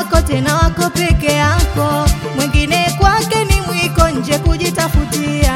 wako tena wako peke yako, mwingine kwake ni mwiko nje kujitafutia.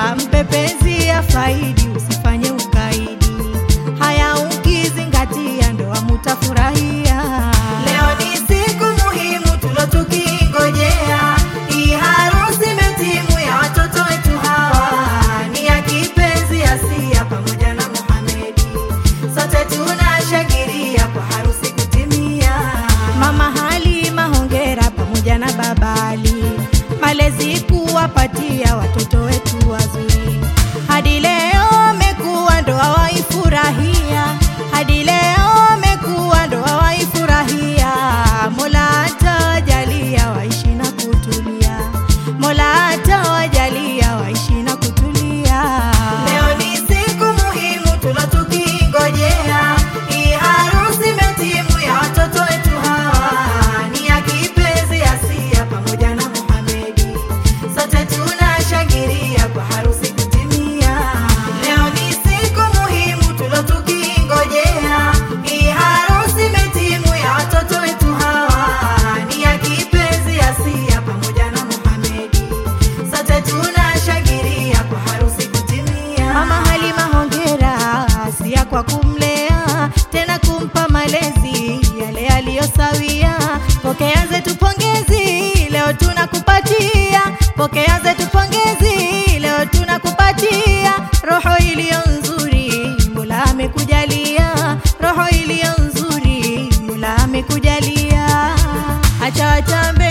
Mpepenzi ya faidi usifanye ukaidi, haya ukizingatia ndoa mutafurahia. Leo ni siku muhimu tulotukingojea, hii harusi metimu ya watoto wetu hawa, ni ya kipenzi Asia pamoja na Muhamedi, sote tunashangilia kwa harusi kutimia. Mama Halima hongera pamoja na babali, malezi kuwapatia watoto wetu wazuri, hadi leo mekuwa ndoa waifurahia, hadi leo mekuwa ndoa waifurahia. Mola atawajalia waishi na kutulia, Mola atawajalia waishi na kutulia. Leo ni siku muhimu tulotukingojea, hii harusi metimu ya watoto wetu hawa, ni ya kipenzi Asia pamoja na Muhamedi, sote tunashangilia kwa harusi kutimia. Leo ni siku muhimu tulotukingojea, hii harusi metimu ya watoto wetu hawa, ni ya kipenzi Asia pamoja na Muhamedi, sote tunashangilia kwa harusi kutimia. Mama Halima hongera Asia kwa kumlea, tena kumpa malezi yale aliyosawia. Pokea zetu pongezi leo tunakupatia, pokea zetu pongezi leo tunakupatia. Roho iliyo nzuri Mola amekujalia, roho iliyo nzuri Mola amekujalia. Acha watambe,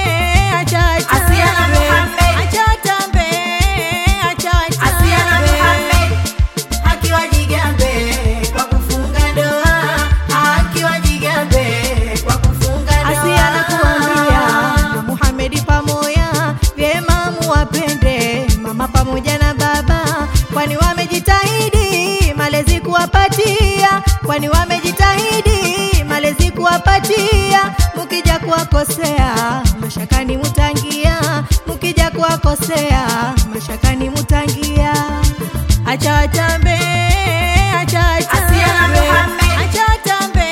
acha watambe, Asia na Muhammad, acha watambe, acha watambe, Asia na Muhammad, haki wajigambe kwa kufunga ndoa, haki wajigambe kwa kufunga ndoa. Asia nakuambia na Muhamedi pamoja, vyema muwapende mama pamoja na baba, kwani wamejitahidi malezi kuwapatia, kwani wamejitahidi malezi kuwapatia. Mukija kuwakosea mashakani mutangia, mukija kuwakosea mashakani mutangia. Acha watambe, acha watambe, Asia na Muhammad, acha watambe,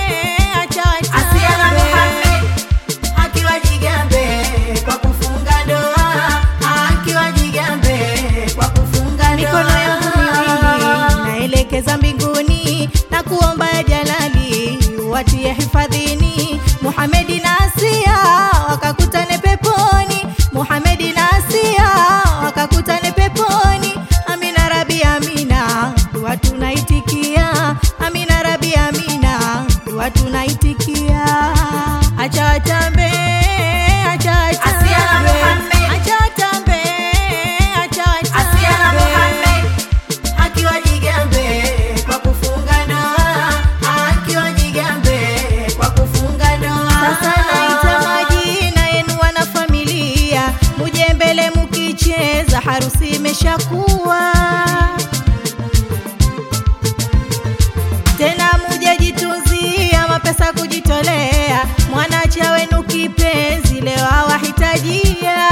acha watambe, Asia na Muhammad, haki wajigambe kwa kufunga ndoa, haki wajigambe kwa kufunga ndoa. Mikono yangu miwili naelekeza mbinguni, na kuomba ya Jalali watie hifadhini. Muhamedi na Asia wakakutane peponi, Muhamedi na Asia wakakutane peponi. Amina Rabbi amina, dua tunaitikia, Amina Rabbi amina, dua tunaitikia. Acha watambe, acha watambe, Asia na Muhammad, acha watambe, acha watambe, Asia na Muhammad, haki wajigambe kwa kufunga ndoa, haki wajigambe kwa kufunga ndoa. Sasa naita majina yenu wana familia, muje mbele mukicheza, harusi imeshakuwa. Tena muje jitunzia mapesa kujitolea, mwanacha wenu kipenzi leo awahitajia.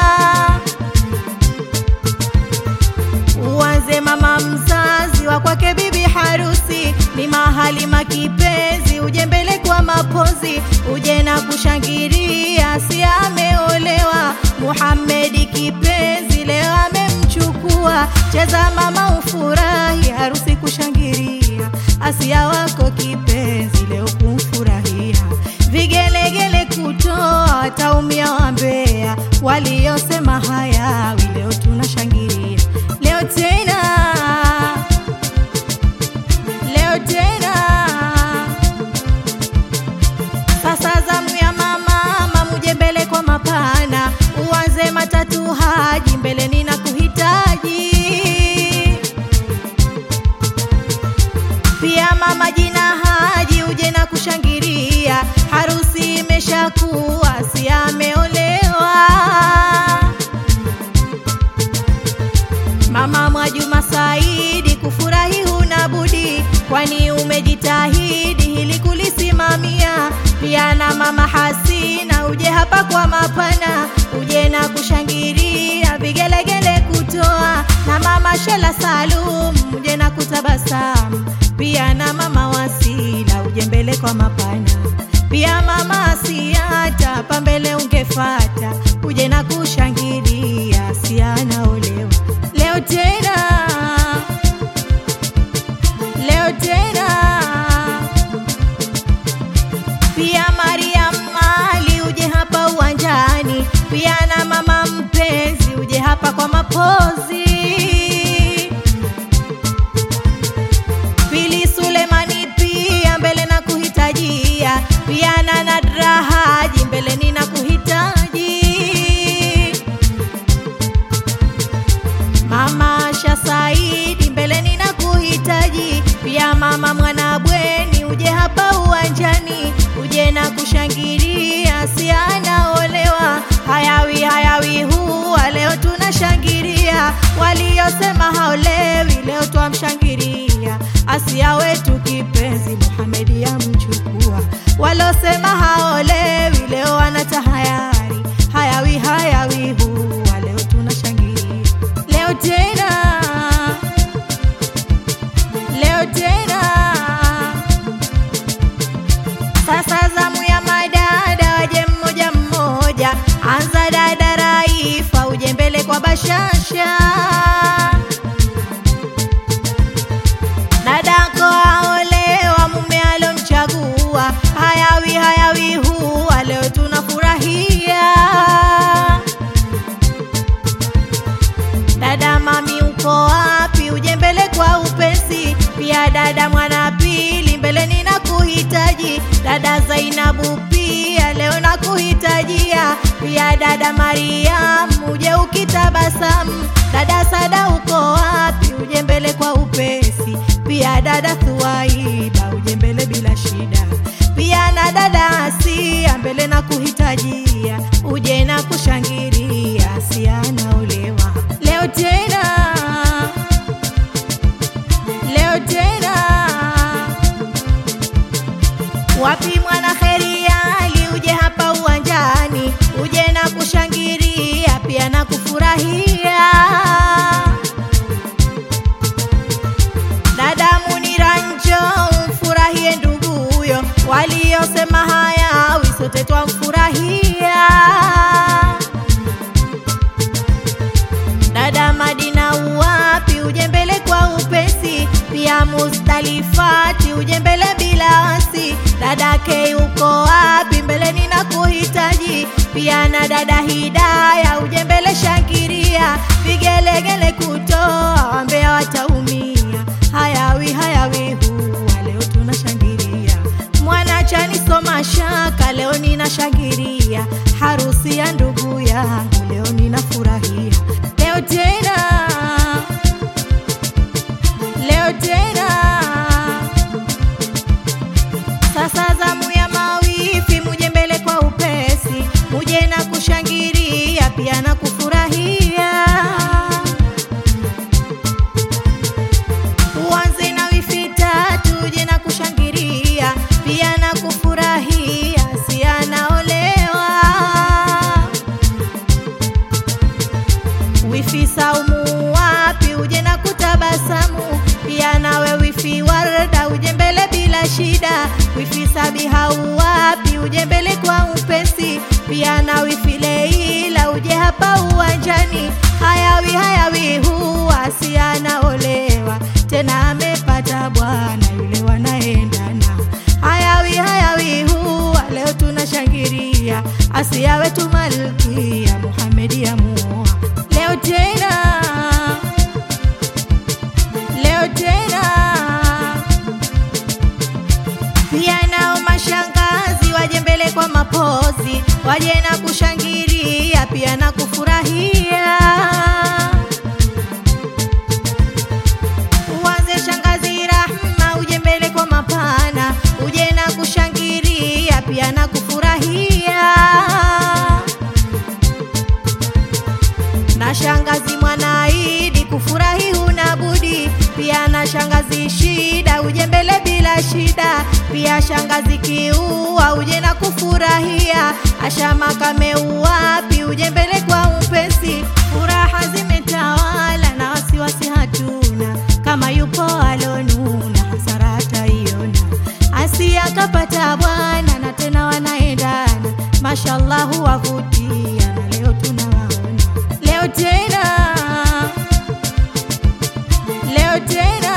Uanze mama mzazi wa kwake bibi harusi, ni mahali makipenzi, uje mbele kwa mapozi, uje na kushangilia. Asia ameolewa, Muhamedi kipenzi leo amemchukua. Cheza mama ufurahi, harusi kushangilia, Asia wako kipenzi leo kumfurahia. Vigelegele kutoa wataumia wambea, waliosema haya leo tunashangilia. Leo tena, leo tena, sasa zamu ya mama, muje mbele kwa mapana, uanze matatu haji mbele nina kuhitaji. Pia mama jina Haji uje na kushangilia, harusi imeshakuwa, Asia ameolewa. Mama Mwajuma Saidi kufurahi huna budi, kwani umejitahidi hili kulisimamia. Pia na mama Hasina uje hapa kwa mapana, uje na kushangilia, vigelegele kutoa. Na mama Shela Salum uje na kutabasamu, pia na mama Wasila uje mbele kwa mapana. Pia mama Asiata hapa mbele ungefata, uje na kushangilia, Asia anaolewa leo tena, leo tena. Pia Mariam Mali uje hapa uwanjani, pia na mama mpenzi uje hapa kwa mapozi. Pili Sulemani pia mbele na kuhitajia, pia na Nadra Haji mbele nina kuhitaji. Mama Asha Saidi mbele nina kuhitaji, pia mama Mwanabweni uje hapa uwanjani, uje na kushangilia, Asia anaolewa. Hayawi hayawi huwa leo tunashangilia, waliosema haolewi leo twamshangilia, Asia wetu kipenzi Muhammad yamchukua. Walosema haolewi leo wanatahayari, hayawi hayawi huwa leo tunashangilia, leo tena, leo tena. Sasa zamu ya madada waje mmoja mmoja, anza dada Raifa uje mbele kwa bashasha. Dadako aolewa mume alomchagua, hayawi hayawi huwa leo tunafurahia. Dada Mami uko wapi uje mbele kwa upesi, pia dada Mwanapili mbele nina kuhitaji. Dada Zainabu pia leo na kuhitajia, pia dada Mariam uje ukitabasamu. Dada Sada uko wapi uje mbele kwa upesi, pia dada Thuwaiba uje mbele bila shida, pia na dada Asia mbele na kuhitajia, uje na kushangilia, Asia anaolewa leo tena, leo tena. Wapi mwana kheri Ali uje hapa uwanjani, uje na kushangilia, pia na kufurahia. Dada Munira njoo umfurahie ndugu huyo, waliosema hayawi sote twamfurahia. Dada Madina uwapi uje mbele kwa upesi, pia Mustalifati uje mbele bila wasi. Dada Kei uko wapi mbele nina kuhitaji, pia na dada Hidaya uje mbele shangiria. Vigelegele kutoa wambea wataumia, hayawi hayawi huwa leo tunashangilia. Mwana Chani Soma Shaka leo ninashangilia, harusi ya ndugu yangu leo ninafurahia, leo tena, leo tena. Sasa zamu ya mawifi muje mbele kwa upesi, muje na kushangilia, pia na kufurahia. Uanze na wifi tatu uje na kushangilia, pia na kufurahia, Asia anaolewa. Wifi Saumu wapi uje na kutabasamu, pia nawe wifi Warda uje mbele bila shida. Wifi Sabiha wapi uje mbele kwa upesi, pia na wifi Leila uje hapa uwanjani. Hayawi hayawi huwa Asia anaolewa, tena amepata bwana yule wanaendana. Hayawi hayawi huwa leo tunashangilia, Asia wetu malkia Muhammad yamuoa leo tena, leo tena. Pia nao mashangazi waje mbele kwa mapozi, waje na kushangilia, pia na kufurahia. Uanze shangazi Rahma uje mbele kwa mapana, uje na kushangilia, pia na kufurahia. Na shangazi Mwanaidi kufurahi huna budi, pia na shangazi Shida uje mbele bila shida, pia shangazi Kiua uje na kufurahia. Asha Makame wapi uje mbele kwa upesi, furaha zimetawala na wasiwasi hatuna, kama yupo alonuna hasara hataiona. Asia kapata bwana na tena wanaendana, mashallah wavutia, na leo tunawaona. Leo tena, leo tena,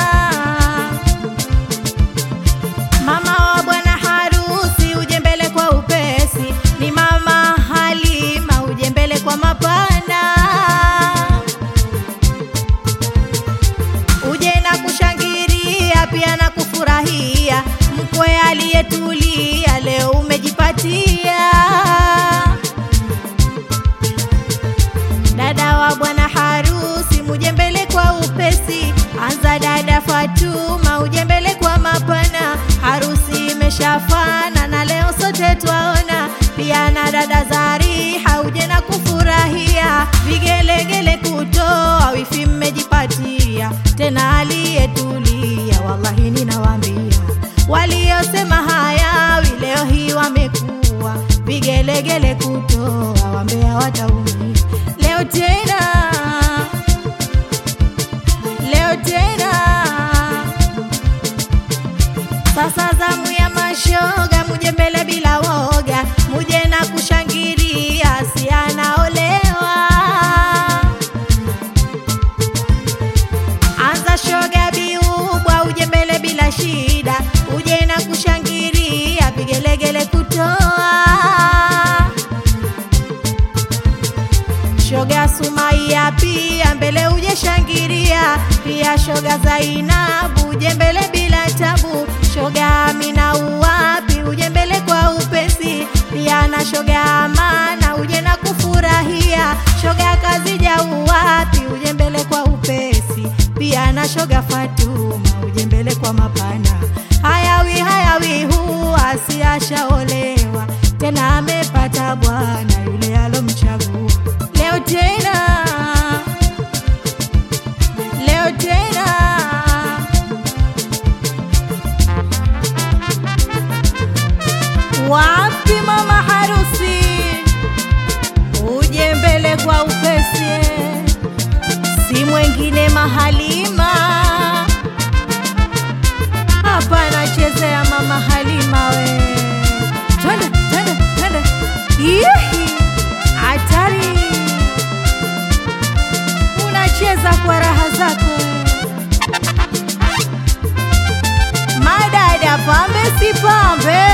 mama wa bwana harusi uje mbele kwa upesi, ni mama Halima uje mbele kwa mapana, uje na kushangilia pia na kufurahia, mkwe aliyetulia leo umejipatia. Dada wa bwana harusi muje mbele kwa upesi, anza dada Fatuma uje mbele kwa mapana, harusi imeshafana na leo sote twaona, pia na dada Zariha uje na kufurahia, vigelegele kutoa wifi mmejipatia, tena aliyetulia wallahi ninawaambia, waliosema hayawi leo hii wamekuwa, vigelegele kutoa wambea wataumia. Leo tena, leo tena, sasa zamu ya mashoga muje mbele bila woga, muje na kushangilia si anaolewa. Anza shoga biubwa uje mbele bila shida, uje na kushangilia vigelegele kutoa. Shoga Sumaia pia mbele uje shangilia, pia shoga Zainabu uje mbele bila tabu, shoga Amina uwapi uje mbele kwa upesi, pia na shoga Amana uje na kufurahia, shoga Kazija uwapi uje mbele kwa upesi, pia na shoga Fatuma uje mbele kwa mapana. Hayawi hayawi huwa asiashaolewa, tena amepata bwana yule alomchagua. Leo tena, leo tena, wapi mama harusi uje mbele kwa upesi, si mwengine Mahalima, hapa nachezea mama Halima we. Twende, twende, twende. Ihi, hatari. Unacheza kwa raha zako. Madada pambe si pambe.